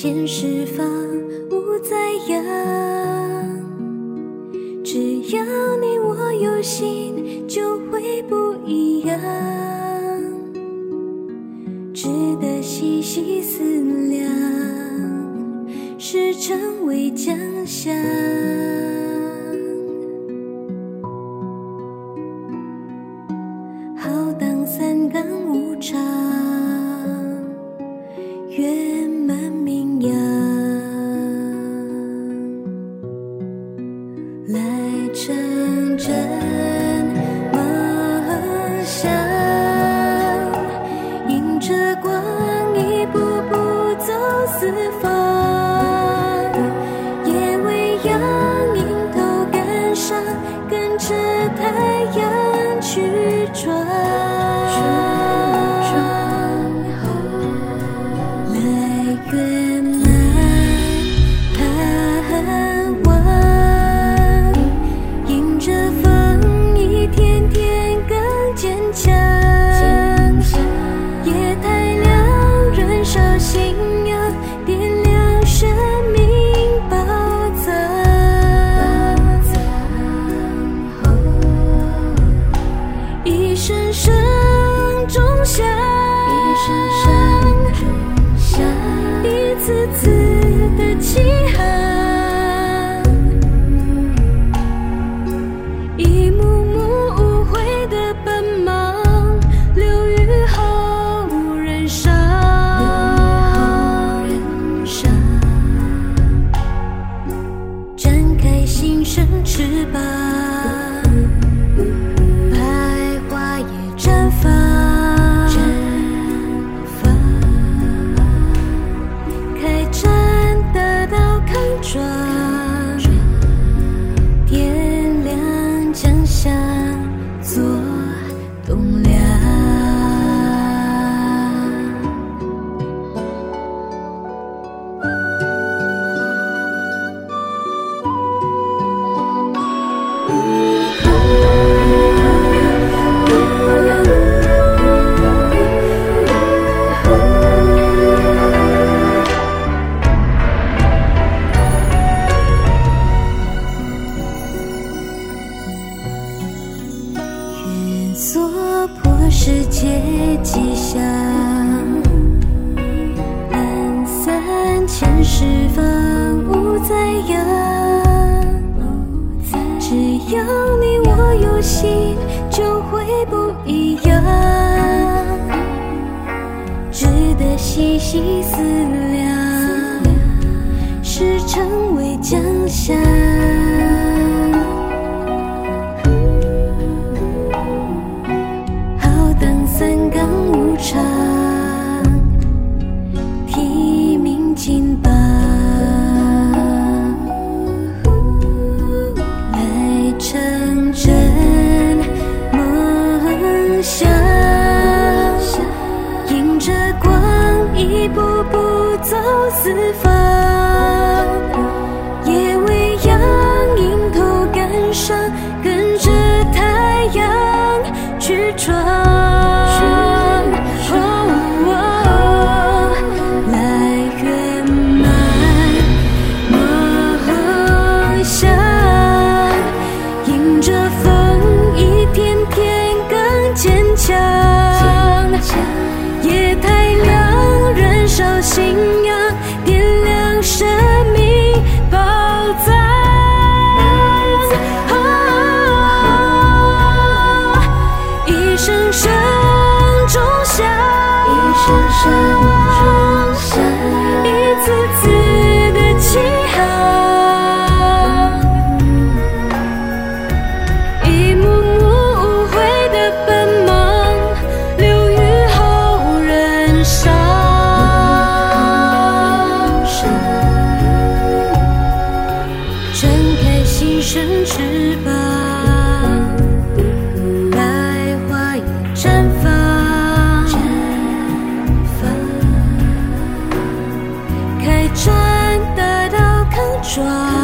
前世法无再漾，只要你我有心，就会不一样，值得细细思量，是成为江乡。浩荡三纲无常，圆满名扬，来成真梦想，迎着光一步步走四方，也为阳迎头赶上，跟着太阳去闯，来圆满盼望，迎着风一天天更坚强，夜太亮燃烧信仰，点亮生命宝藏，一声声钟响，一次次的起航，一幕幕无悔的奔忙，流于后人伤，展开新生翅膀，百花也绽放，开展得到康庄，点亮江乡做栋梁。愿做破世界吉祥，懒散前世方无再漾，只要你我有心，就会不一样，值得细细思量，是成为江乡。三纲无常，提名金榜，来成真梦想，迎着光一步步走四方，也为阳迎头赶上，跟着太阳去闯。夜太亮燃烧信仰，点亮生命宝藏，一声声钟响，一次次的起航，一幕幕无悔的奔忙，流于后人伤，展开新生翅膀，百花也绽放，开展得到康庄。